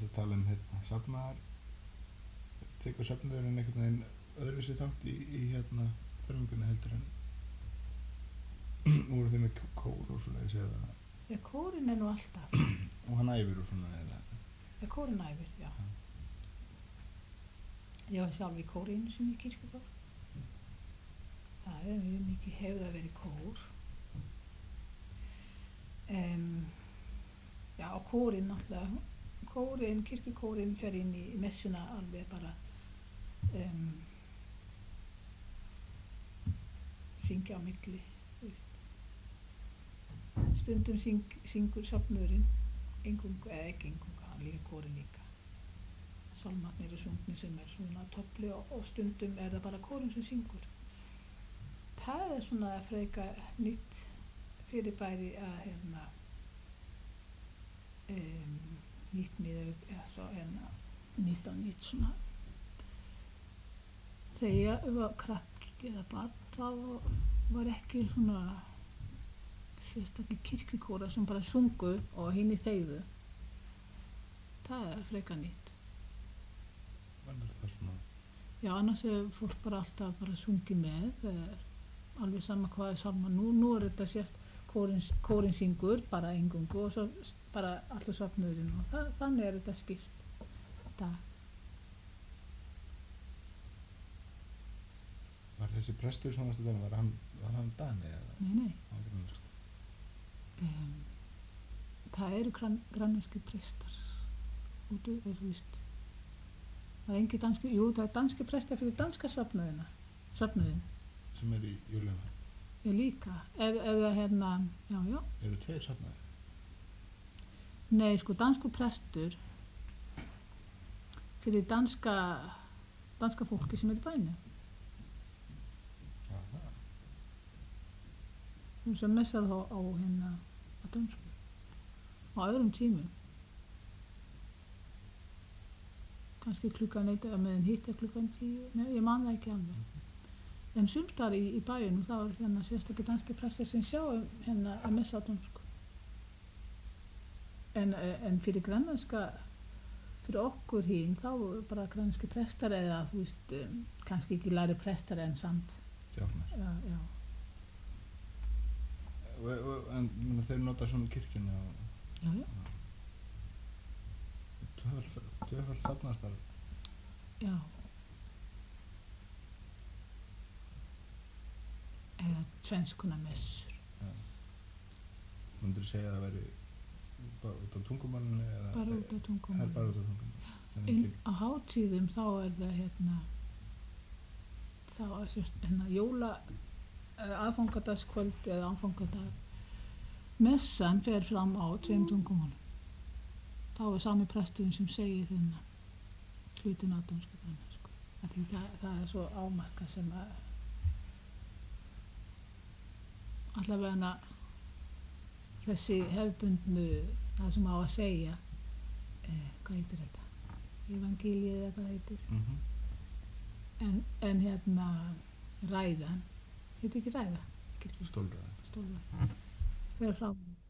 varst að tala safnaðar, tekur safnaðurinn einhvern veginn öðruvísi þátt í fermingunni heldur en voru þið með kór og svoleiðis eða? Já, kórinn nú alltaf. Og hann æfir og svona eða? Já, kórinn æfir, já. Ég var sjálf í kór einu sinni í kirkjugór. Það mjög mikið hefur að vera í kór. Já, kórinn náttúrulega, kirkjukórinn fer inn í messuna alveg bara syngja á milli, veist. Stundum syngur safnurinn, eingöngu eða ekki eingöngu, hann líka kórinn líka. Sálmarnir og sungnir sem svona topli og stundum það bara kórinn sem syngur. Það svona freka nýtt fyrirbæri að nýtt miðað nýtt á nýtt svona. Þegar ég var krakki eða barn þá var ekki svona sérstaklega kirkjukóra sem bara sungu og hinni þegðu. Það freka nýtt. Það svona? Já, annars fólk bara alltaf bara sungið með, alveg sama hvað sálma. Nú þetta sérst kórinn syngur bara eingöngu og svo bara allur safnurinn og þannig þetta skipt dag. Var þessi prestur sem varstu var hann Dani eða? Nei. Það eru grænlenskir prestar úti, þú veist. Það engin danski, það danski prestar fyrir danska söfnuðin. Sem í Jólíma? Já, líka. Eða já. Eru tveir söfnuðir? Nei, sko, dansku prestur fyrir danska fólki sem í bænum. Já, það. Sem messar þá á dönsku. Á öðrum tímum. Kannski klukkan 1 eða meðan hitt klukkan 10, nei, ég man það ekki alveg. En sumstar í bæjunum þá sérstaklega danski prestar sem sjá að messa á dönsku. En fyrir grænlenska, fyrir okkur hinn, þá bara grænlenski prestar eða þú veist, kannski ekki læri prestar en samt. Djáknar. Já. En þeir nota svona kirkjuna og... Já. Tvöfald safnaðarstarf. Já. Eða tvenskonar messur. Já. Mundirðu segja að það væri bara út á tungumálinu eða? Bara út á tungumálinu. Það bara út á tungumálinu. Á hátíðum þá það jóla aðfangadagskvöld eða aðfangadag. Messan fer fram á 2 tungumálum. Þá sami presturinn sem segir hlutin á dönsku grænlensku. Það svo ámarka sem allavega þessi hefðbundnu, það sem á að segja, hvað heitir þetta? Evangeliið eða hvað heitir. En ræðan, heitir ekki ræða? Stólræða. Fer fram